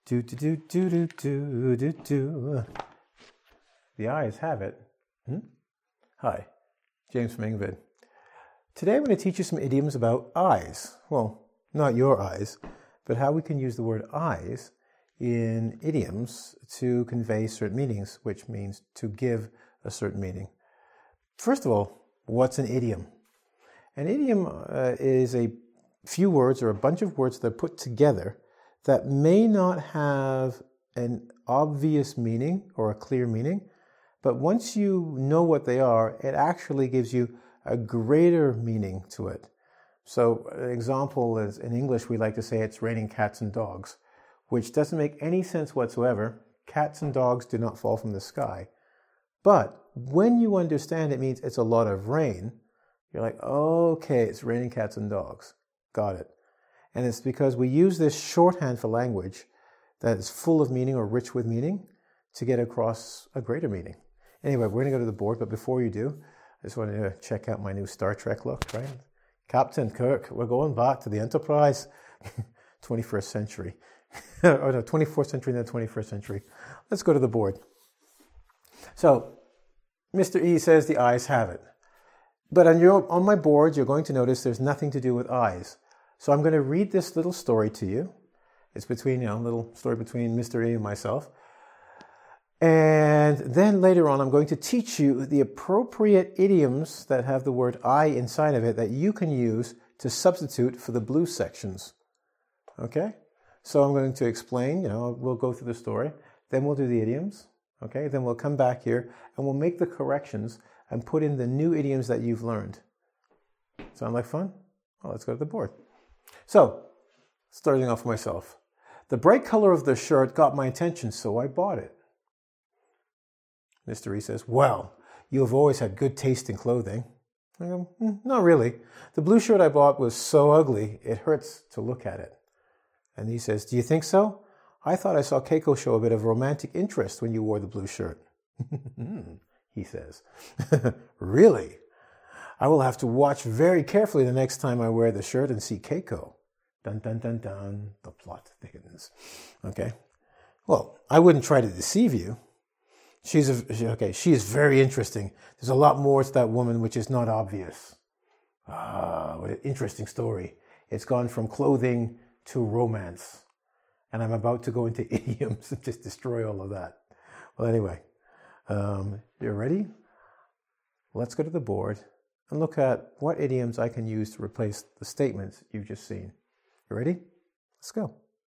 Do do do do do do do do. The eyes have it. Hi, James from Ingvid. Today I'm going to teach you some idioms about eyes. Well, not your eyes, but how we can use the word eyes in idioms to convey certain meanings, which means to give a certain meaning. First of all, what's an idiom? An idiom is a few words or a bunch of words that are put together that may not have an obvious meaning or a clear meaning, but once you know what they are, it actually gives you a greater meaning to it. So an example is, in English, we like to say it's raining cats and dogs, which doesn't make any sense whatsoever. Cats and dogs do not fall from the sky. But when you understand it means it's a lot of rain, you're like, okay, it's raining cats and dogs. Got it. And it's because we use this shorthand for language that is full of meaning or rich with meaning to get across a greater meaning. Anyway, we're going to go to the board, but before you do, I just wanted to check out my new Star Trek look, right? Captain Kirk, we're going back to the Enterprise. 21st century. Oh no, 24th century and then 21st century. Let's go to the board. So, Mr. E says the eyes have it. But on my board, you're going to notice there's nothing to do with eyes. So I'm going to read this little story to you. It's between, a little story between Mr. E and myself. And then later on, I'm going to teach you the appropriate idioms that have the word I inside of it that you can use to substitute for the blue sections. Okay? So I'm going to explain, we'll go through the story. Then we'll do the idioms. Okay? Then we'll come back here and we'll make the corrections and put in the new idioms that you've learned. Sound like fun? Well, let's go to the board. So, starting off myself. The bright color of the shirt got my attention, so I bought it. Mr. E says, well, you have always had good taste in clothing. I go, not really. The blue shirt I bought was so ugly, it hurts to look at it. And he says, do you think so? I thought I saw Keiko show a bit of romantic interest when you wore the blue shirt. He says, really? I will have to watch very carefully the next time I wear the shirt and see Keiko. Dun, dun, dun, dun. The plot thickens. Okay. Well, I wouldn't try to deceive you. She is very interesting. There's a lot more to that woman which is not obvious. What an interesting story. It's gone from clothing to romance. And I'm about to go into idioms and just destroy all of that. Well, anyway, you're ready? Let's go to the board and look at what idioms I can use to replace the statements you've just seen. You ready? Let's go.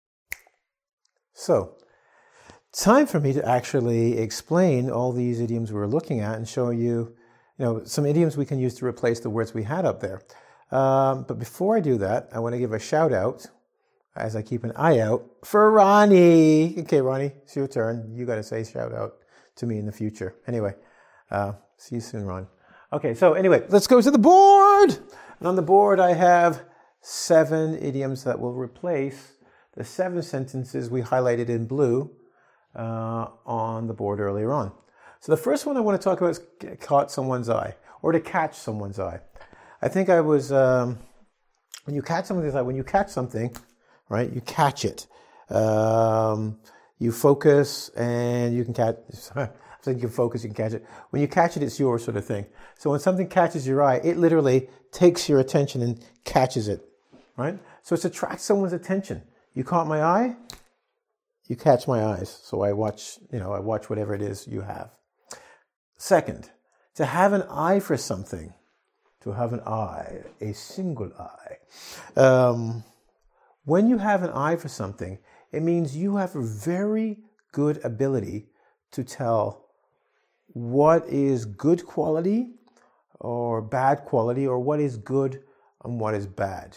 So, time for me to actually explain all these idioms we're looking at and show you, some idioms we can use to replace the words we had up there. But before I do that, I want to give a shout out, as I keep an eye out, for Ronnie. Okay, Ronnie, it's your turn. You got to say shout out to me in the future. Anyway, see you soon, Ron. Okay, so anyway, let's go to the board. And on the board, I have 7 idioms that will replace the 7 sentences we highlighted in blue on the board earlier on. So the first one I want to talk about is caught someone's eye, or to catch someone's eye. I think I was, when you catch someone's eye, when you catch something, right, you catch it. You focus and you can catch, I think you focus, you can catch it. When you catch it, it's your sort of thing. So when something catches your eye, it literally takes your attention and catches it, right? So it's attract someone's attention. You caught my eye, you catch my eyes. So I watch whatever it is you have. Second, to have an eye for something. To have an eye, a single eye. When you have an eye for something, it means you have a very good ability to tell what is good quality or bad quality, or what is good and what is bad.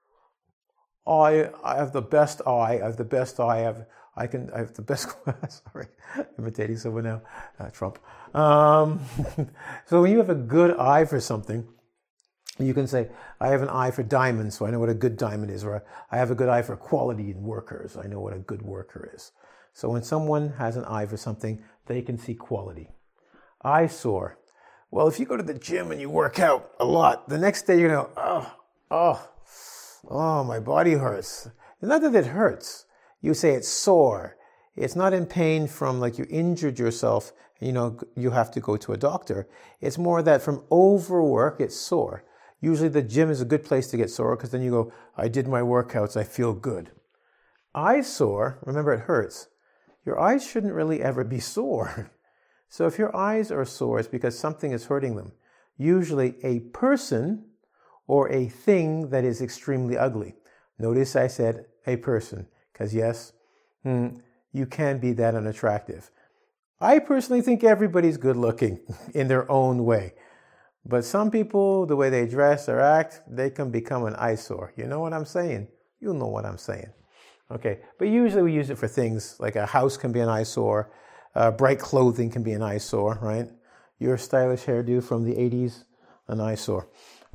I have the best eye. I have the best eye. I have the best. Sorry, imitating someone now. Trump. So when you have a good eye for something, you can say, I have an eye for diamonds, so I know what a good diamond is. Or I have a good eye for quality in workers. I know what a good worker is. So when someone has an eye for something, they can see quality. Eyesore. Well, if you go to the gym and you work out a lot, the next day you're going to, oh, my body hurts. It's not that it hurts. You say it's sore. It's not in pain from like you injured yourself and you have to go to a doctor. It's more that from overwork, it's sore. Usually the gym is a good place to get sore because then you go, I did my workouts, I feel good. Eyesore, remember it hurts. Your eyes shouldn't really ever be sore. So if your eyes are sore, it's because something is hurting them. Usually a person or a thing that is extremely ugly. Notice I said a person, because yes, you can be that unattractive. I personally think everybody's good looking in their own way. But some people, the way they dress or act, they can become an eyesore. You know what I'm saying? You know what I'm saying. Okay, but usually we use it for things like a house can be an eyesore, bright clothing can be an eyesore, right? Your stylish hairdo from the 80s, an eyesore.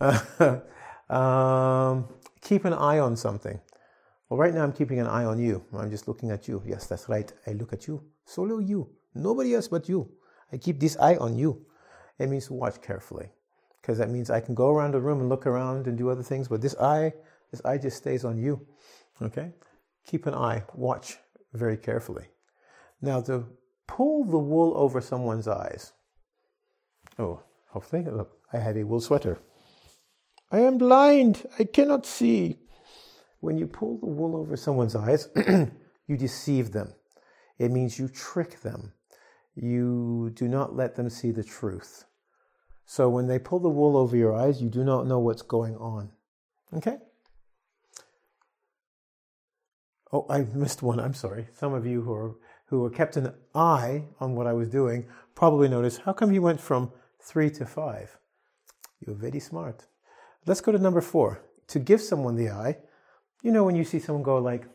Keep an eye on something. Well, right now I'm keeping an eye on you. I'm just looking at you. Yes, that's right. I look at you. Solo you. Nobody else but you. I keep this eye on you. It means watch carefully. Because that means I can go around the room and look around and do other things, but this eye just stays on you. Okay? Keep an eye. Watch very carefully. Now, to pull the wool over someone's eyes. Oh, hopefully, look, I have a wool sweater. I am blind. I cannot see. When you pull the wool over someone's eyes, you deceive them. It means you trick them. You do not let them see the truth. So when they pull the wool over your eyes, you do not know what's going on. Okay? Oh, I missed one. I'm sorry. Some of you who were kept an eye on what I was doing probably noticed, how come you went from 3 to 5? You're very smart. Let's go to number 4. To give someone the eye, you know when you see someone go like,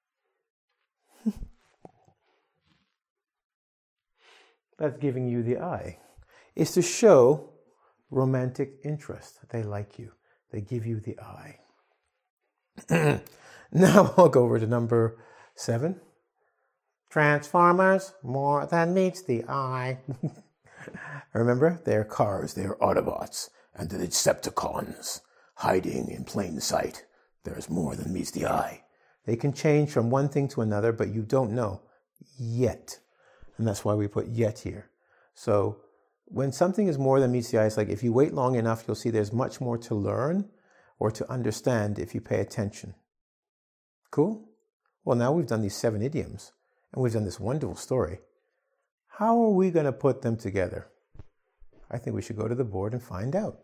that's giving you the eye. It's to show romantic interest. They like you. They give you the eye. Now I'll go over to number 7. Transformers, more than meets the eye. Remember, they're cars, they're Autobots, and the Decepticons, hiding in plain sight. There's more than meets the eye. They can change from one thing to another, but you don't know yet. And that's why we put yet here. So when something is more than meets the eye, it's like if you wait long enough, you'll see there's much more to learn or to understand if you pay attention. Cool? Well, now we've done these 7 idioms, and we've done this wonderful story. How are we going to put them together? I think we should go to the board and find out.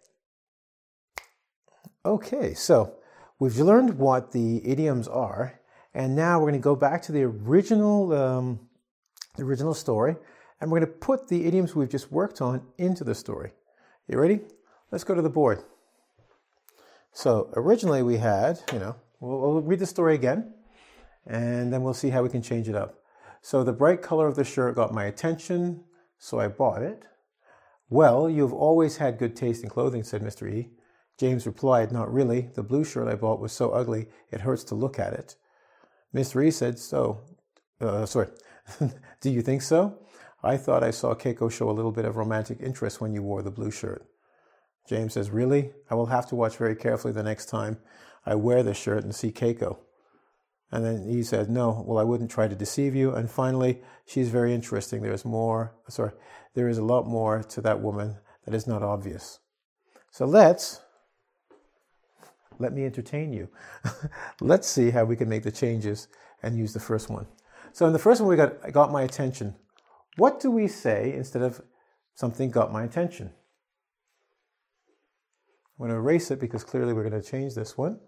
Okay, so we've learned what the idioms are, and now we're going to go back to the original story, and we're going to put the idioms we've just worked on into the story. You ready? Let's go to the board. So originally we had, we'll read the story again, and then we'll see how we can change it up. So the bright color of the shirt got my attention, so I bought it. Well, you've always had good taste in clothing, said Mr. E. James replied, not really. The blue shirt I bought was so ugly, it hurts to look at it. Mr. E said, do you think so? I thought I saw Keiko show a little bit of romantic interest when you wore the blue shirt. James says, really? I will have to watch very carefully the next time I wear this shirt and see Keiko. And then he said, no, well, I wouldn't try to deceive you. And finally, she's very interesting. There is a lot more to that woman that is not obvious. So let me entertain you. Let's see how we can make the changes and use the first one. So in the first one, I got my attention. What do we say instead of something got my attention? I'm going to erase it because clearly we're going to change this one.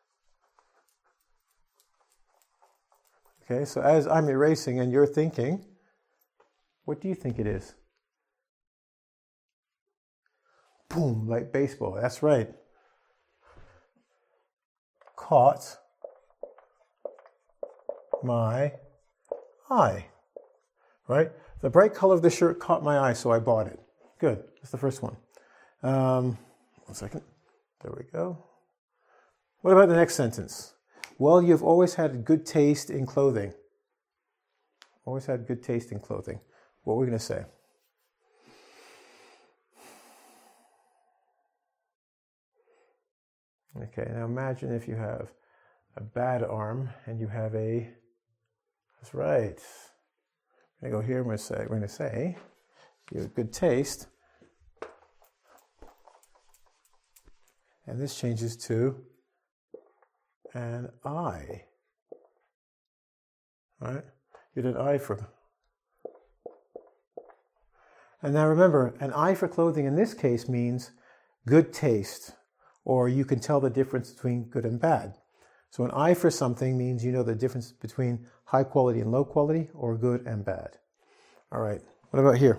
Okay, so as I'm erasing and you're thinking, what do you think it is? Boom, like baseball. That's right. Caught my eye. Right? The bright color of the shirt caught my eye, so I bought it. Good. That's the first one. 1 second. There we go. What about the next sentence? Well, you've always had good taste in clothing. Always had good taste in clothing. What are we going to say? Okay, now imagine if you have a bad arm and you have a That's right. I'm going to go here and we're going to say, you have good taste. And this changes to an I. All right? You did I for... And now remember, an I for clothing in this case means good taste, or you can tell the difference between good and bad. So an I for something means you know the difference between high quality and low quality, or good and bad. All right, what about here?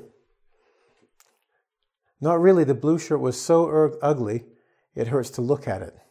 Not really, the blue shirt was so ugly, it hurts to look at it.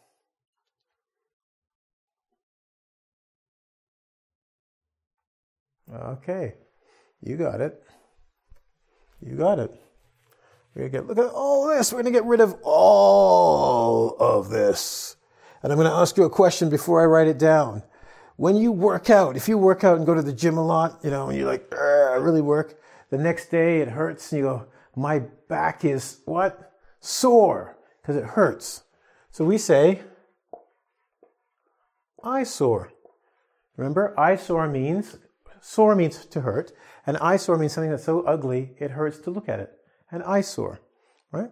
Okay, you got it. You got it. Look at all this. We're going to get rid of all of this. And I'm going to ask you a question before I write it down. When you work out, if you work out and go to the gym a lot, and you're like, I really work, the next day it hurts and you go, my back is what? Sore, because it hurts. So we say, eyesore. Remember, eyesore means, sore means to hurt, and eyesore means something that's so ugly it hurts to look at it. An eyesore, right?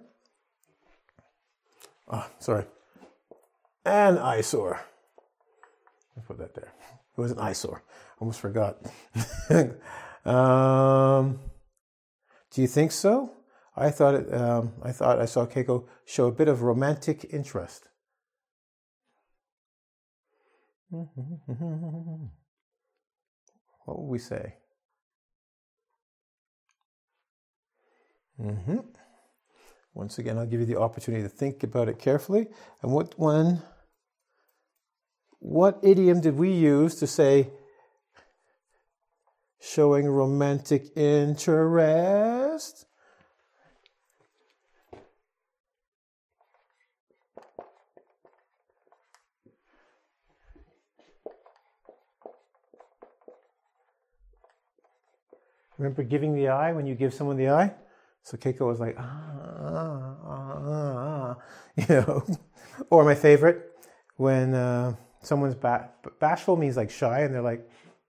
Oh, sorry. An eyesore. I'll put that there. It was an eyesore. Almost forgot. Do you think so? I thought I saw Keiko show a bit of romantic interest. What would we say? Once again, I'll give you the opportunity to think about it carefully. And what idiom did we use to say showing romantic interest? Remember giving the eye when you give someone the eye? So Keiko was like, Or my favorite, when someone's bashful means like shy, and they're like,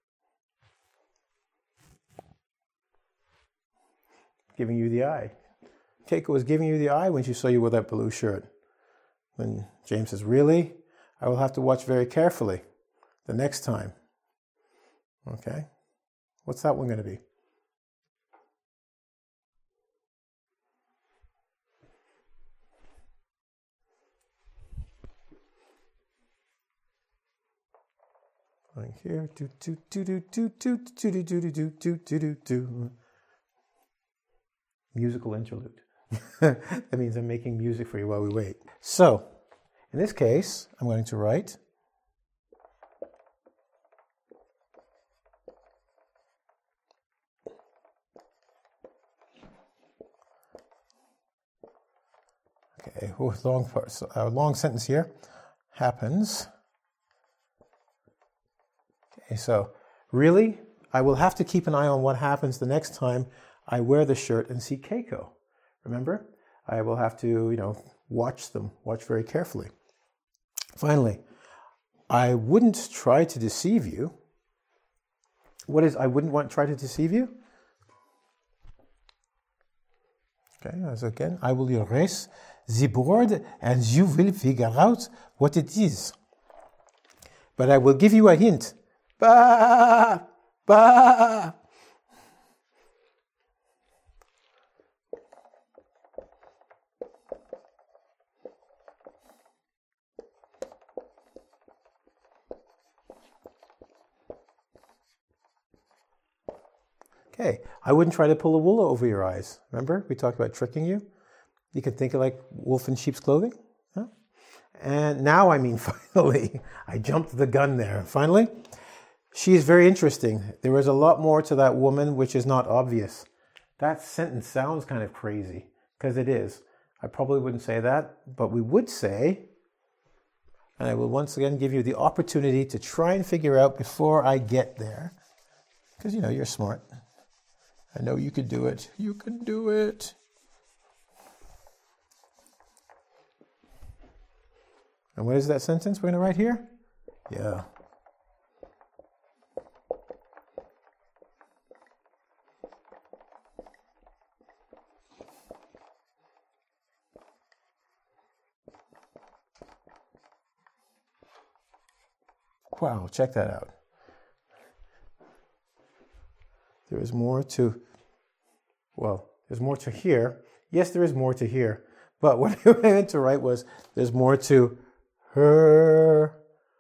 giving you the eye. Keiko was giving you the eye when she saw you with that blue shirt. When James says, really? I will have to watch very carefully the next time. Okay? What's that one going to be? Like here, musical interlude. That means I'm making music for you while we wait. So, in this case, I'm going to write okay, a long sentence here happens. Okay, so really, I will have to keep an eye on what happens the next time I wear the shirt and see Keiko. Remember? I will have to, watch very carefully. Finally, I wouldn't try to deceive you. What is I wouldn't try to deceive you? Okay, as again, I will erase the board and you will figure out what it is. But I will give you a hint. Bah! Bah! Okay, I wouldn't try to pull the wool over your eyes. Remember, we talked about tricking you? You can think of like wolf in sheep's clothing. Huh? And now, finally, I jumped the gun there. Finally, she is very interesting. There is a lot more to that woman which is not obvious. That sentence sounds kind of crazy, because it is. I probably wouldn't say that, but we would say, and I will once again give you the opportunity to try and figure out before I get there, because you're smart. I know you can do it. You can do it. And what is that sentence we're going to write here? Yeah. Wow, check that out. There is more to, well, there's more to here. Yes, there is more to here. But what I meant to write was, there's more to her.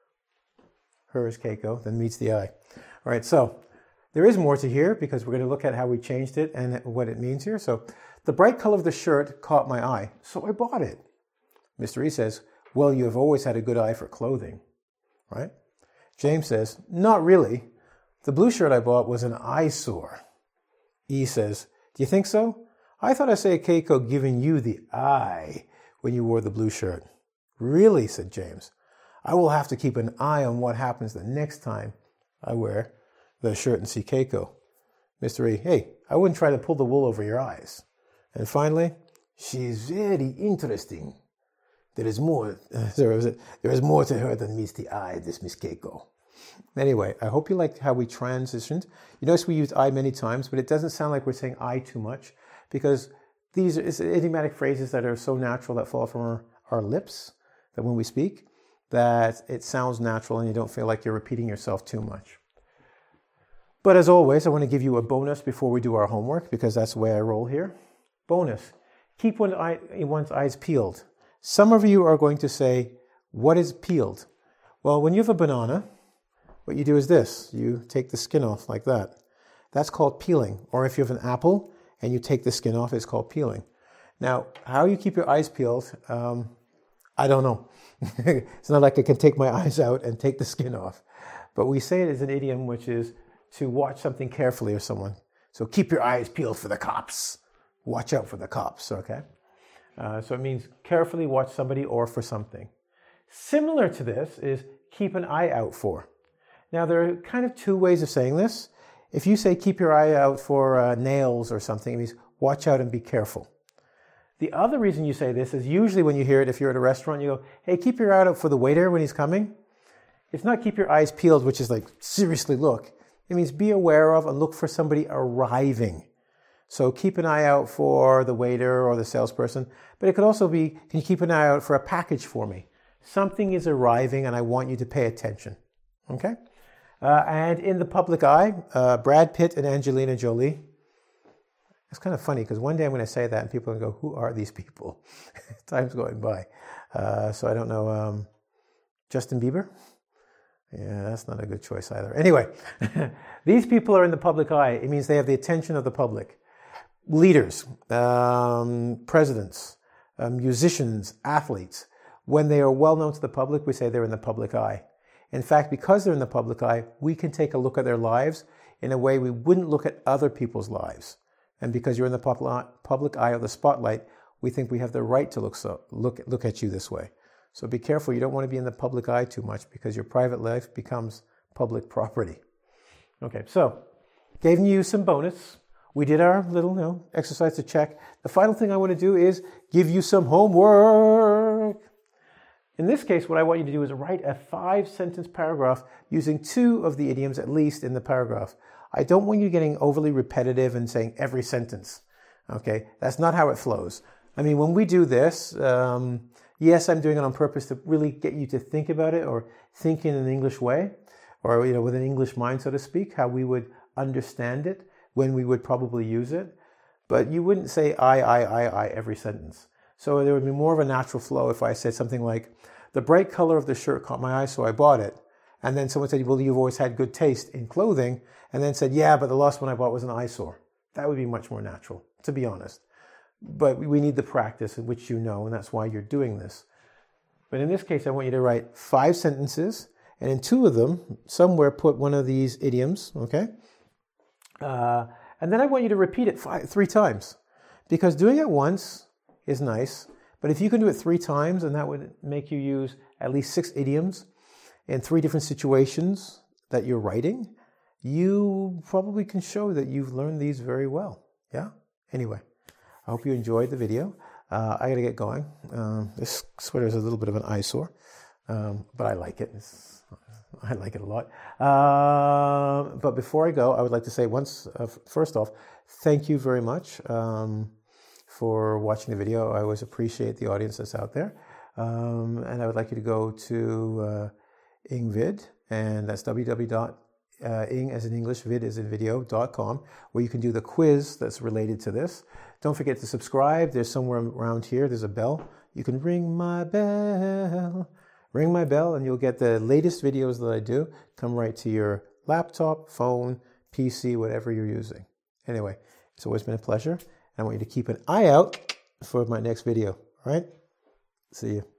Her is Keiko, than meets the eye. All right, so there is more to here because we're going to look at how we changed it and what it means here. So the bright color of the shirt caught my eye, so I bought it. Mr. E says, well, you have always had a good eye for clothing, right? James says, not really. The blue shirt I bought was an eyesore. E says, do you think so? I thought I saw Keiko giving you the eye when you wore the blue shirt. Really, said James. I will have to keep an eye on what happens the next time I wear the shirt and see Keiko. Mr. E, hey, I wouldn't try to pull the wool over your eyes. And finally, she's very interesting. There is more to her than meets the eye, this Miss Keiko. Anyway, I hope you liked how we transitioned. You notice we used I many times, but it doesn't sound like we're saying I too much because these are idiomatic phrases that are so natural that fall from our lips that when we speak, that it sounds natural and you don't feel like you're repeating yourself too much. But as always, I want to give you a bonus before we do our homework because that's the way I roll here. Bonus, keep one's eyes peeled. Some of you are going to say, what is peeled? Well, when you have a banana, what you do is this. You take the skin off like that. That's called peeling. Or if you have an apple and you take the skin off, it's called peeling. Now, how you keep your eyes peeled, I don't know. It's not like I can take my eyes out and take the skin off. But we say it as an idiom, which is to watch something carefully or someone. So keep your eyes peeled for the cops. Watch out for the cops, okay? So it means carefully watch somebody or for something. Similar to this is keep an eye out for. Now, there are kind of two ways of saying this. If you say keep your eye out for nails or something, it means watch out and be careful. The other reason you say this is usually when you hear it, if you're at a restaurant, you go, hey, keep your eye out for the waiter when he's coming. It's not keep your eyes peeled, which is like seriously look. It means be aware of and look for somebody arriving. So keep an eye out for the waiter or the salesperson. But it could also be, can you keep an eye out for a package for me? Something is arriving and I want you to pay attention. Okay? And in the public eye, Brad Pitt and Angelina Jolie. It's kind of funny because one day I'm going to say that and people are going to go, who are these people? Time's going by. So I don't know. Justin Bieber? Yeah, that's not a good choice either. Anyway, these people are in the public eye. It means they have the attention of the public. Leaders, presidents, musicians, athletes. When they are well known to the public, we say they're in the public eye. In fact, because they're in the public eye, we can take a look at their lives in a way we wouldn't look at other people's lives. And because you're in the public eye of the spotlight, we think we have the right to look at you this way. So be careful. You don't want to be in the public eye too much because your private life becomes public property. Okay, so giving you some bonus. We did our little exercise to check. The final thing I want to do is give you some homework. In this case, what I want you to do is write a 5-sentence paragraph using 2 of the idioms at least in the paragraph. I don't want you getting overly repetitive and saying every sentence. Okay, that's not how it flows. I mean, when we do this, yes, I'm doing it on purpose to really get you to think about it or think in an English way or, with an English mind, so to speak, how we would understand it when we would probably use it. But you wouldn't say I every sentence. So there would be more of a natural flow if I said something like, the bright color of the shirt caught my eye, so I bought it. And then someone said, well, you've always had good taste in clothing. And then said, yeah, but the last one I bought was an eyesore. That would be much more natural, to be honest. But we need the practice in which and that's why you're doing this. But in this case, I want you to write 5 sentences, and in 2 of them, somewhere put one of these idioms, okay? And then I want you to repeat it 3 times. Because doing it once is nice, but if you can do it 3 times, and that would make you use at least 6 idioms in 3 different situations that you're writing, you probably can show that you've learned these very well. Yeah? Anyway, I hope you enjoyed the video. I got to get going. This sweater is a little bit of an eyesore, but I like it. I like it a lot. But before I go, I would like to say first off, thank you very much for watching the video. I always appreciate the audience that's out there. And I would like you to go to Ingvid and that's www.ing as in English, vid as in video.com, where you can do the quiz that's related to this. Don't forget to subscribe. There's somewhere around here, there's a bell. You can ring my bell, and you'll get the latest videos that I do come right to your laptop, phone, PC, whatever you're using. Anyway, it's always been a pleasure. I want you to keep an eye out for my next video. All right? See you.